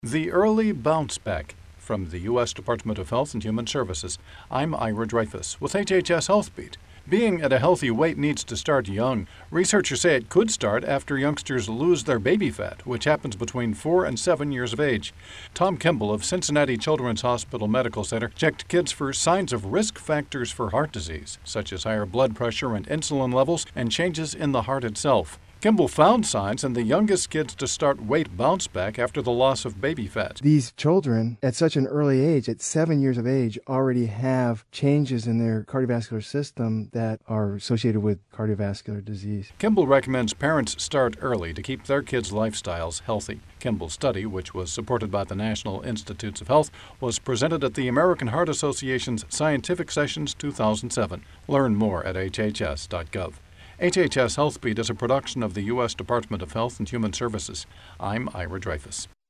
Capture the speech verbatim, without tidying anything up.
The Early Bounce Back. From the U S Department of Health and Human Services, I'm Ira Dreyfus with H H S Health Beat. Being at a healthy weight needs to start young. Researchers say it could start after youngsters lose their baby fat, which happens between four and seven years of age. Tom Kimball of Cincinnati Children's Hospital Medical Center checked kids for signs of risk factors for heart disease, such as higher blood pressure and insulin levels and changes in the heart itself. Kimball found signs in the youngest kids to start weight bounce back after the loss of baby fat. These children, at such an early age, at seven years of age, already have changes in their cardiovascular system that are associated with cardiovascular disease. Kimball recommends parents start early to keep their kids' lifestyles healthy. Kimball's study, which was supported by the National Institutes of Health, was presented at the American Heart Association's Scientific Sessions two thousand seven. Learn more at H H S dot gov. H H S Health Beat is a production of the U S Department of Health and Human Services. I'm Ira Dreyfus.